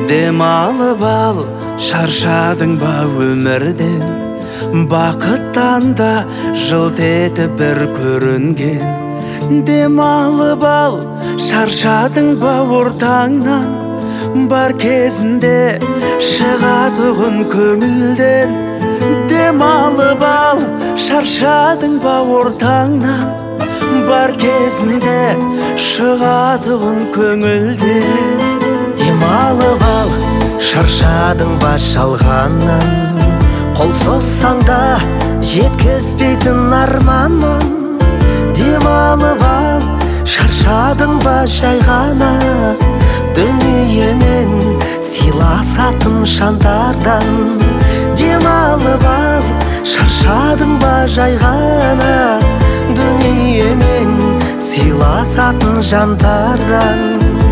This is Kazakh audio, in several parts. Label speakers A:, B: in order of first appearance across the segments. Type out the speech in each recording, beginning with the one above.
A: Дем алып ал, шаршадың ба өмірден? Бақыттан да жылт етіп бір көрінген. Дем алып ал, шаршадың ба ортаңнан? Бар кезінде шығатұғын көңілден. Дем алып ал, шаршадың ба ортаңнан? Бар кезінде шығатұғын көңілден.
B: Дем алып ал, шаршадың ба жалғаннан? Қол созсаң да жеткізбейтін арманын. Дем алып ал, шаршадың ба жай ғана? Дүниемен сыйласатын жандардан. Дем алып ал, шаршадың ба жай ғана? Дүниемен сыйласатын жандардан.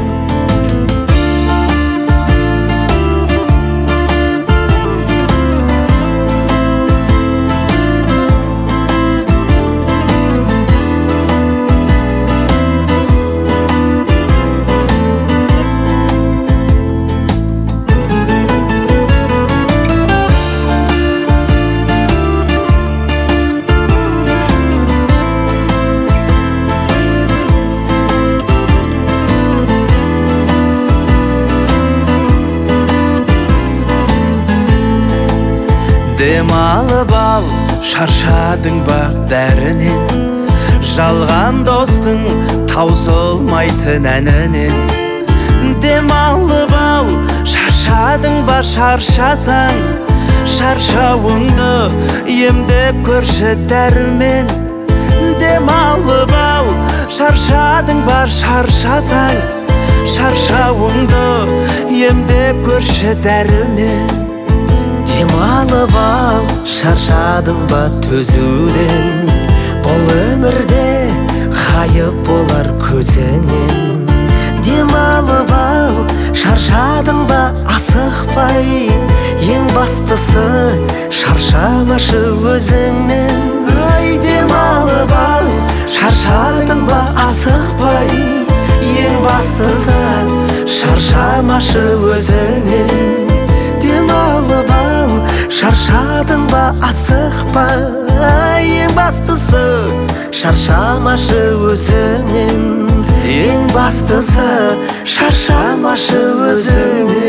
A: Дем алып ал, шаршадың ба бәрінен? Жалған достың таусылмайтын әнінен. Дем алып ал, шаршадың ба шаршасаң? Шаршауыңды емдеп көрші дәрімен. Дем алып ал, шаршадың ба шаршасаң? Шаршауыңды емдеп көрші дәрімен.
B: Дем алып ал, шаршадың ба төзуден? Бұл өмірде ғайып болар көзіңнен. Дем алып ал, шаршадың ба асықпай? Ең бастысы шаршамашы өзіңнен. Дем алып ал, шаршадың ба асықпай? Ең бастысы шаршамашы өзіңнен. Дем алып ал, шаршадың ба асықпай? Ең бастысы шаршамашы өзіңнен. Ең бастысы шаршамашы өзіңнен.